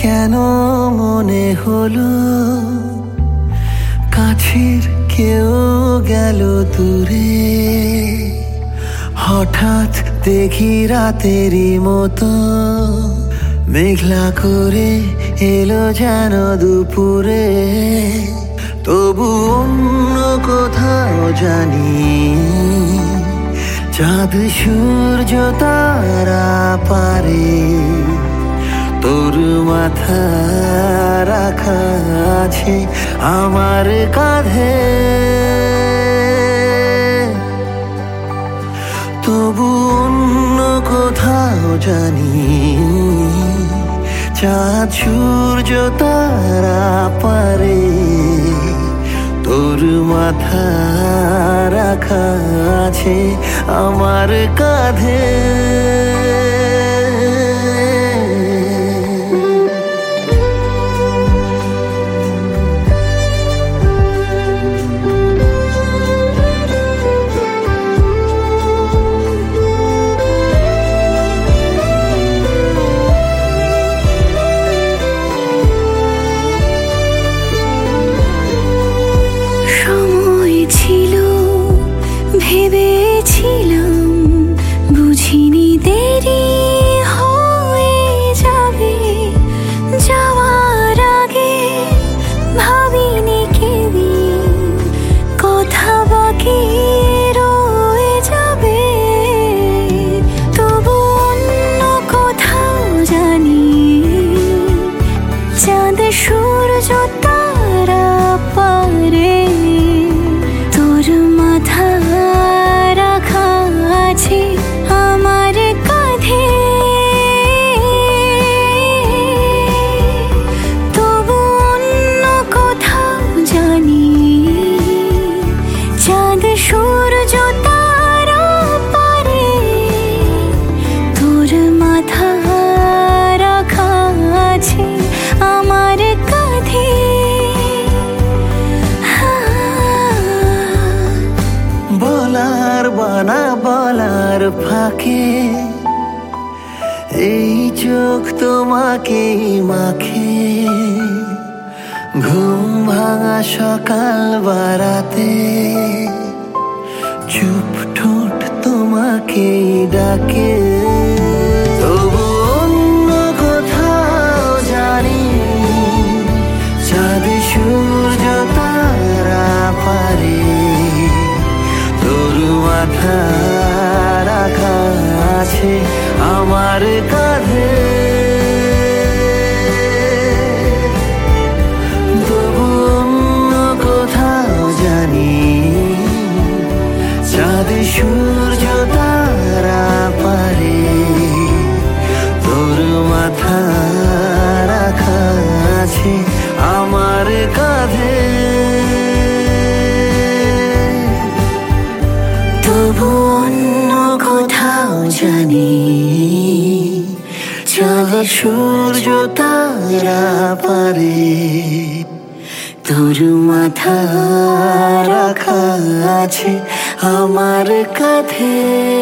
কেন মনে হলো কাছের কেউ গেল দূরে? হঠাৎ দেখি রাতেরই মতো মেঘলা করে এলো যেন দুপুরে। তবু অন্য কোথাও জানি চাঁদ সূর্য তারা পারে তোর মাথা রাখা আছে আমার কাঁধে। তবু অন্য কোথাও জানি চাঁদ সূর্য তারা পারে তোর মাথা রাখা আছে আমার কাঁধে। ভেবেছিলাম বুঝিনি দেরি হয়ে যাবে, যাওয়ার আগে ভাবিনি কেউই কথা বাকি রয়ে যাবে। তবু অন্য কোথাও জানি চাঁদ সূর্য তারা পারে তোর মাথা রাখা আছে আমার কাঁধে। তবু অন্য কোথাও জানি চাঁদ সূর্য তারা পারে তোর মাথা রাখা আছে আমার কাঁধে। বলার বানা বলার ফাঁকে এই চোখ তোমাকেই মাখে। ঘুম ভাঙা সকাল বারাতে চুপ ঠোঁট তোমাকেই ডাকে। তবু অন্য কোথাও জানি চাঁদ সূর্য তারা পারে তোর মাথা রাখা আছে আমার কাঁধে। তবু অন্য কোথাও জানি চাঁদ সূর্য তারা পারে তোর মাথা রাখা আছে আমার কাঁধে। তবু অন্য কোথাও জানি চাঁদ সূর্য তারা পারে তোর মাথা রাখা আছে আমার কাঁধে।